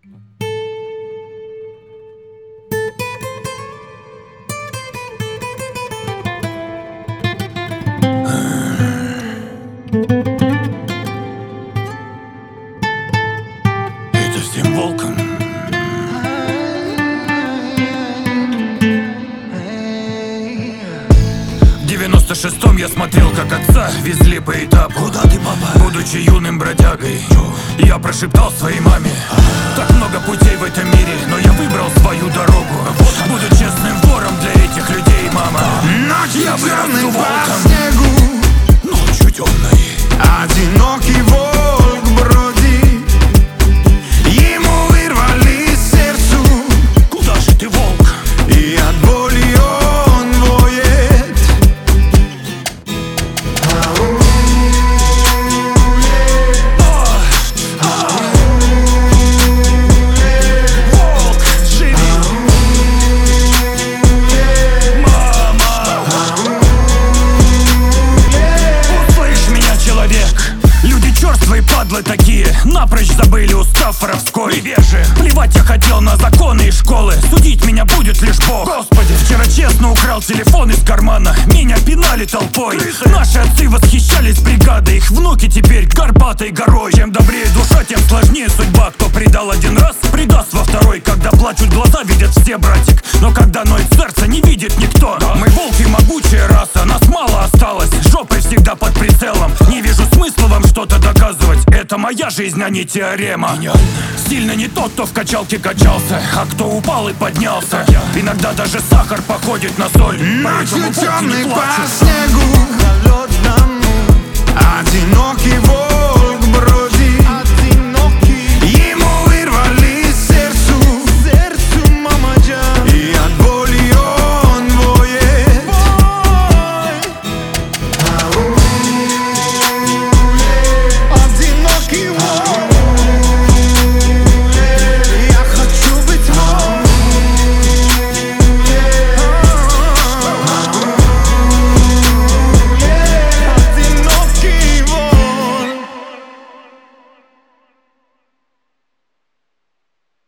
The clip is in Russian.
Это с тем волком. В 96-м я смотрел, как отца везли по этапу. Куда ты, папа? Будучи юным бродягой, я прошептал своей маме: так много путей в этом мире, но я выбрал свою дорогу. Буду честным вором для этих людей, мама. Ночью Я темный вырасту по волком. снегу, Ночью темной. одинокий волк бродит, ему вырвали сердцу, Куда же ты, волк? и от боли он воет. Волк, живи! Мама! Услышь меня, человек! Люди черствые падлы такие, напрочь забыли устав воровской. Невежи! Плевать я хотел на законы и школы, судить меня будет лишь Бог. Господи! Вчера честно украл телефон из кармана, меня пинали толпой. Наши отцы восхищались бригадой, их внуки теперь горбатой горой. Чем добрее душа, тем сложнее судьба. Кто предал один раз, предаст во второй. Когда плачут глаза, видят все, братик, но когда ноет сердце, не видит никто. Мы волки, могучая раса, нас мало осталось, жопой всегда под прицелом. Не вижу смысла вам что-то доказывать, это моя жизнь, а не теорема. Сильно не тот, кто в качалке качался, а кто упал и поднялся. Иногда даже сахар походит на соль, поэтому Ночью волки темный не по плачут. снегу холодному, одинокий волк